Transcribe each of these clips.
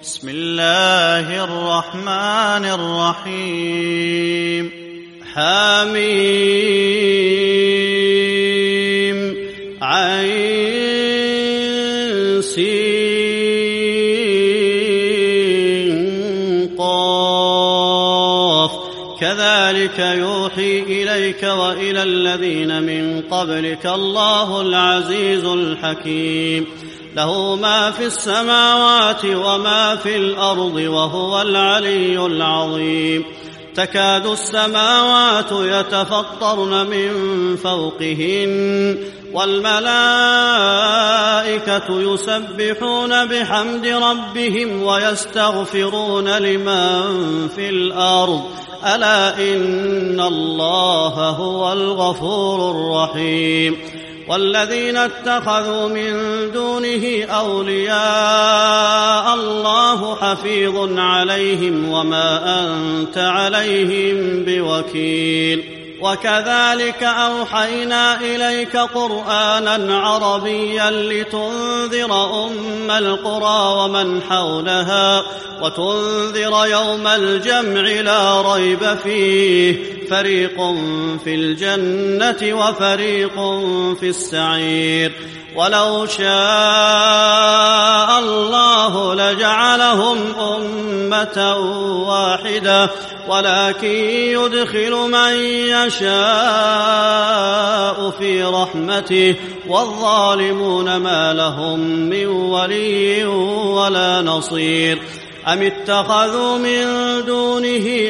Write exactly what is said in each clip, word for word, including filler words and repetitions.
بسم الله الرحمن الرحيم. حميم عين سين قاف كذلك يوحي إليك وإلى الذين من قبلك الله العزيز الحكيم. له ما في السماوات وما في الأرض وهو العلي العظيم. تكاد السماوات يتفطرن من فوقهن والملائكة يسبحون بحمد ربهم ويستغفرون لمن في الأرض ألا إن الله هو الغفور الرحيم. والذين اتخذوا من دونه أولياء الله حفيظ عليهم وما أنت عليهم بوكيل. وكذلك أوحينا إليك قرآنا عربيا لتنذر أم القرى ومن حولها وتنذر يوم الجمع لا ريب فيه فريق في الجنة وفريق في السعير. ولو شاء الله لجعلهم أمة واحدة ولكن يدخل من يشاء في رحمته والظالمون ما لهم من ولي ولا نصير. أم اتخذوا من دونه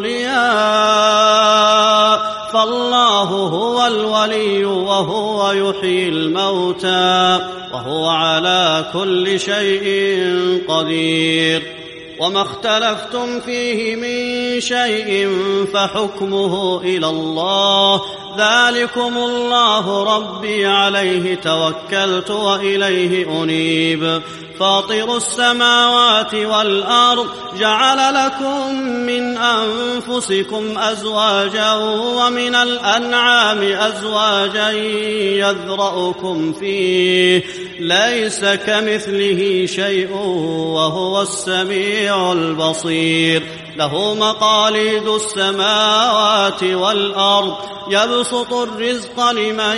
أولياء فالله هو الولي وهو يحيي الموتى وهو على كل شيء قدير. وما اختلفتم فيه من شيء فحكمه إلى الله ذلكم الله ربي عليه توكلت وإليه أنيب. فاطر السماوات والأرض جعل لكم من أنفسكم أزواجا ومن الأنعام أزواجا يذرأكم فيه ليس كمثله شيء وهو السميع البصير. له مقاليد السماوات والأرض يبسط الرزق لمن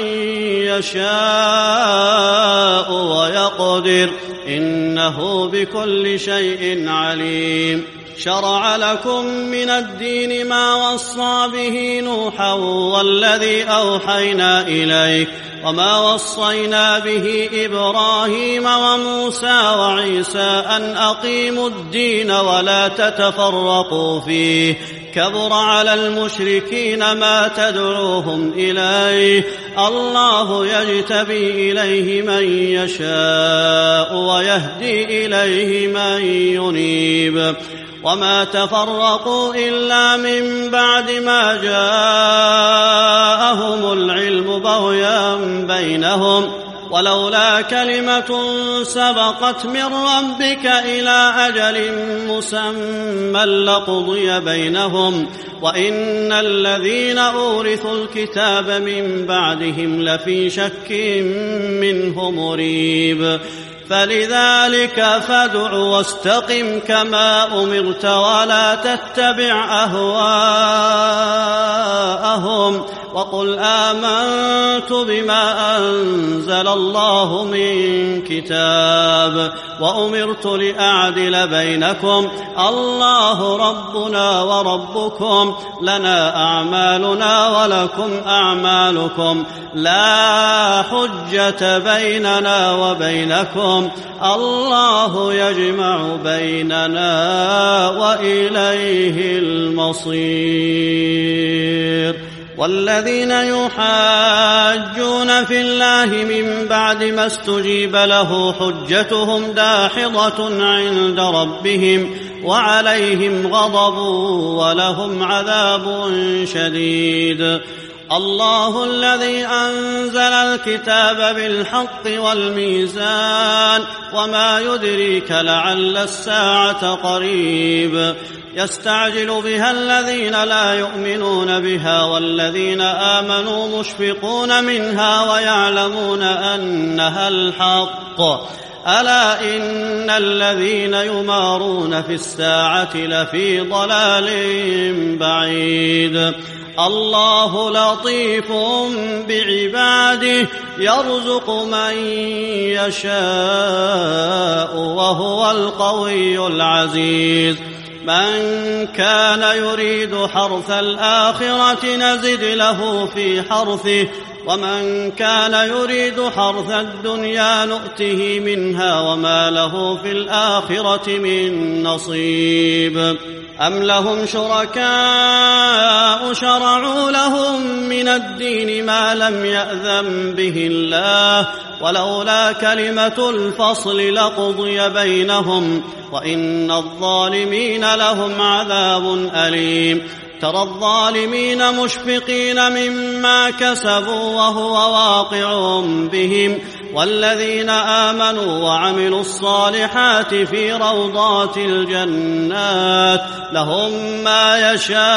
يشاء ويقدر إنه بكل شيء عليم. شرع لكم من الدين ما وصى به نوحا والذي أوحينا إليك وما وصينا به إبراهيم وموسى وعيسى أن أقيموا الدين ولا تتفرقوا فيه كبر على المشركين ما تدعوهم إليه الله يجتبي إليه من يشاء ويهدي إليه من ينيب. وما تفرقوا إلا من بعد ما جاءهم العلم بغيا بينهم ولولا كلمة سبقت من ربك إلى أجل مسمى لقضي بينهم وإن الذين أورثوا الكتاب من بعدهم لفي شك منه مريب. فلذلك فادع واستقم كما أمرت ولا تتبع أهواءهم وقل آمنت بما أنزل الله من كتاب وأمرت لأعدل بينكم الله ربنا وربكم لنا أعمالنا ولكم أعمالكم لا حجة بيننا وبينكم الله يجمع بيننا وإليه المصير. والذين يحاجون في الله من بعد ما استجيب له حجتهم داحضة عند ربهم وعليهم غضب ولهم عذاب شديد. الله الذي أنزل الكتاب بالحق والميزان وما يدريك لعل الساعة قريب يستعجل بها الذين لا يؤمنون بها والذين آمنوا مشفقون منها ويعلمون أنها الحق ألا إن الذين يمارون في الساعة لفي ضلال بعيد الله لطيف بعباده يرزق من يشاء وهو القوي العزيز من كان يريد حرث الآخرة نزد له في حرثه ومن كان يريد حرث الدنيا نؤته منها وما له في الآخرة من نصيب أم لهم شركاء شرعوا لهم من الدين ما لم يأذن به الله ولولا كلمة الفصل لقضي بينهم وإن الظالمين لهم عذاب أليم ترى الظالمين مشفقين مما كسبوا وهو واقع بهم والذين آمنوا وعملوا الصالحات في روضات الجنات لهم ما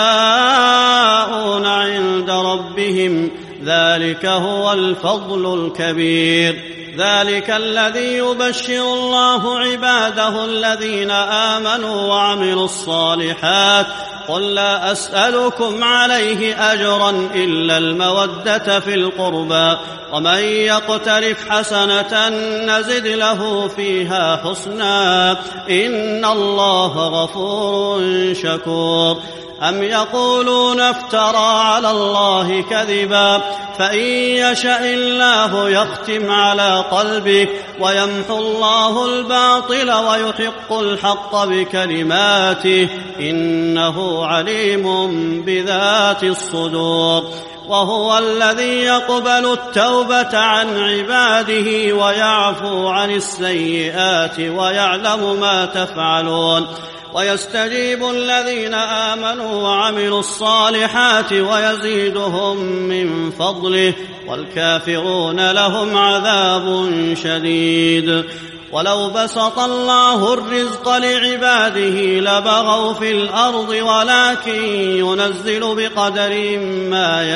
يشاءون عند ربهم ذلك هو الفضل الكبير ذلك الذي يبشر الله عباده الذين آمنوا وعملوا الصالحات قل لا أسألكم عليه أجرا إلا المودة في القربى ومن يقترف حسنة نزد له فيها حسنا إن الله غفور شكور أم يقولون افترى على الله كذبا فإن يشاء الله يختم على قلبك ويمحو الله الباطل ويحق الحق بكلماته إنه عليم بذات الصدور وهو الذي يقبل التوبة عن عباده ويعفو عن السيئات ويعلم ما تفعلون ويستجيب الذين آمنوا وعملوا الصالحات ويزيدهم من فضله والكافرون لهم عذاب شديد ولو بسط الله الرزق لعباده لبغوا في الأرض ولكن ينزل بقدر ما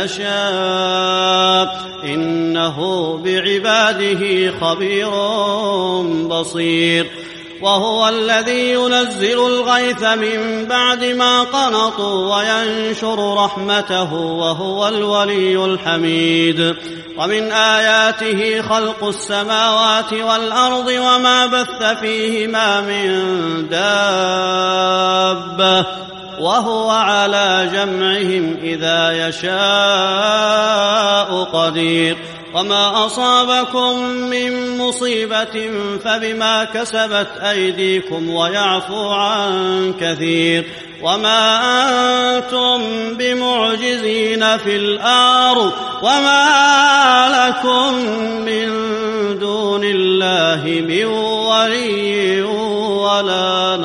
يشاء إنه بعباده خبير بصير وهو الذي ينزل الغيث من بعد ما قنطوا وينشر رحمته وهو الولي الحميد ومن آياته خلق السماوات والأرض وما بث فيهما من دابة وهو على جمعهم إذا يشاء قدير وما أصابكم من مصيبة فبما كسبت أيديكم ويعفو عن كثير وما أنتم بمعجزين في الأرض وما لكم من دون الله من ولي ولا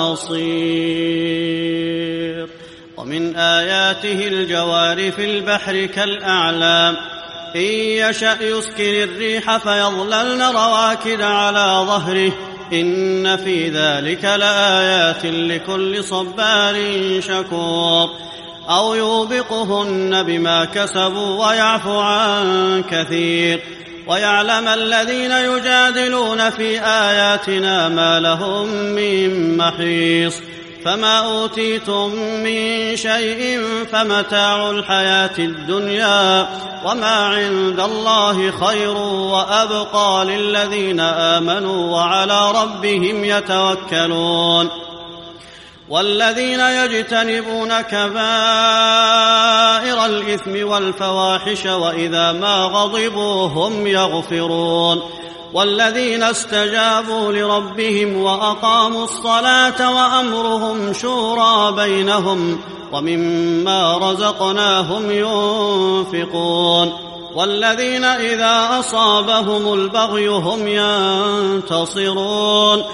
نصير ومن آياته الجوار في البحر كالأعلام إن يشأ يسكن الريح فيظللن رواكد على ظهره إن في ذلك لآيات لكل صبار شكور أو يوبقهن بما كسبوا ويعفو عن كثير ويعلم الذين يجادلون في آياتنا ما لهم من محيص فما أوتيتم من شيء فمتاع الحياة الدنيا وما عند الله خير وأبقى للذين آمنوا وعلى ربهم يتوكلون والذين يجتنبون كبائر الإثم والفواحش وإذا ما غضبوا هم يغفرون والذين استجابوا لربهم وأقاموا الصلاة وأمرهم شورى بينهم ومما رزقناهم ينفقون والذين إذا أصابهم البغي هم ينتصرون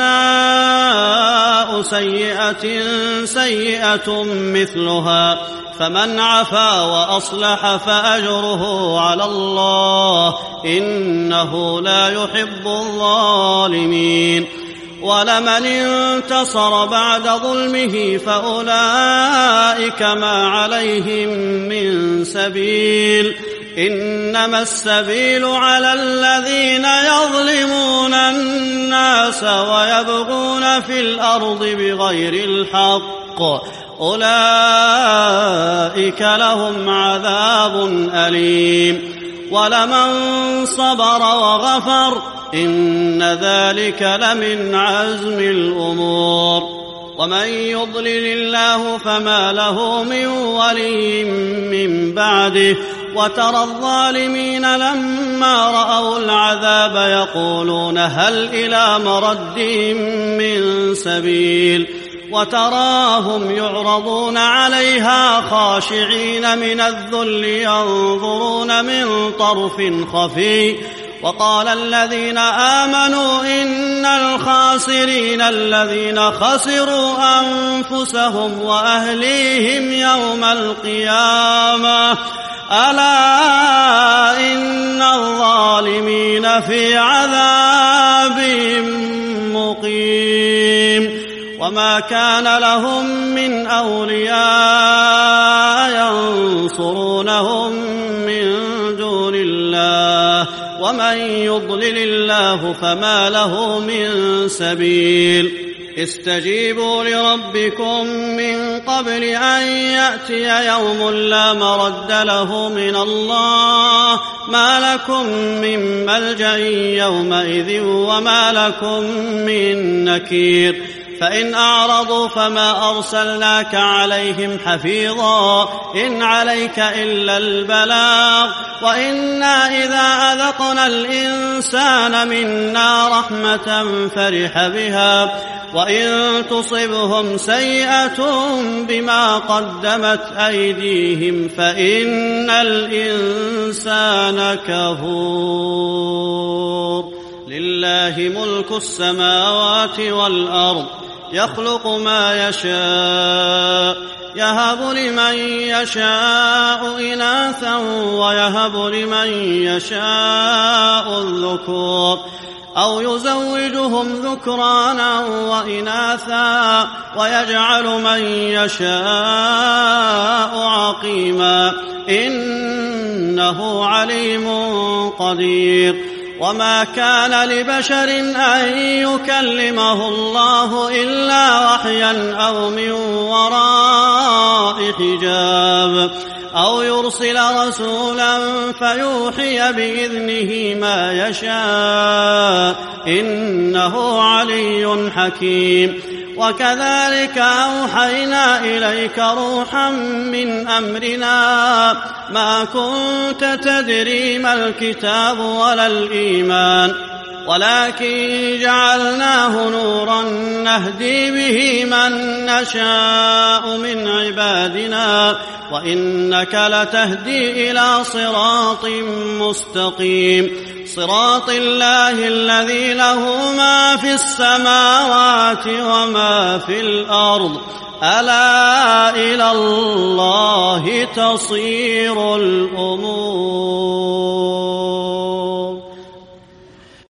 وجزاء سيئة سيئة مثلها فمن عفا وأصلح فأجره على الله إنه لا يحب الظالمين. ولمن انتصر بعد ظلمه فأولئك ما عليهم من سبيل إنما السبيل على الذين يظلمون الناس ويبغون في الأرض بغير الحق أولئك لهم عذاب أليم. ولمن صبر وغفر إن ذلك لمن عزم الأمور. ومن يضلل الله فما له من ولي من بعده وترى الظالمين لما رأوا العذاب يقولون هل إلى مرد من سبيل وتراهم يعرضون عليها خاشعين من الذل ينظرون من طرف خفي. وقال الذين آمنوا إن الخاسرين الذين خسروا أنفسهم وأهليهم يوم القيامة ألا إن الظالمين في عذاب مقيم. وما كان لهم من أولياء ينصرونهم من دون الله ومن يضلل الله فما له من سبيل. استجيبوا لربكم من قبل أن يأتي يوم لا مرد له من الله ما لكم من ملجأ يومئذ وما لكم من نكير. فإن أعرضوا فما أرسلناك عليهم حفيظا إن عليك إلا البلاغ وإنا إذا أذقنا الإنسان منا رحمة فرح بها وإن تصبهم سيئة بما قدمت أيديهم فإن الإنسان كفور. لله ملك السماوات والأرض يخلق ما يشاء يهب لمن يشاء إناثا ويهب لمن يشاء الذكور أو يزوجهم ذكرانا وإناثا ويجعل من يشاء عقيما إنه عليم قدير. وما كان لبشر أن يكلمه الله إلا وحيا أو من وراء حجاب أو يرسل رسولا فيوحي بإذنه ما يشاء إنه علي حكيم. وكذلك أوحينا إليك روحا من أمرنا ما كنت تدري ما الكتاب ولا الإيمان ولكن جعلناه نورا نهدي به من نشاء من عبادنا وإنك لتهدي إلى صراط مستقيم صراط الله الذي له ما في السماوات وما في الأرض ألا إلى الله تصير الأمور.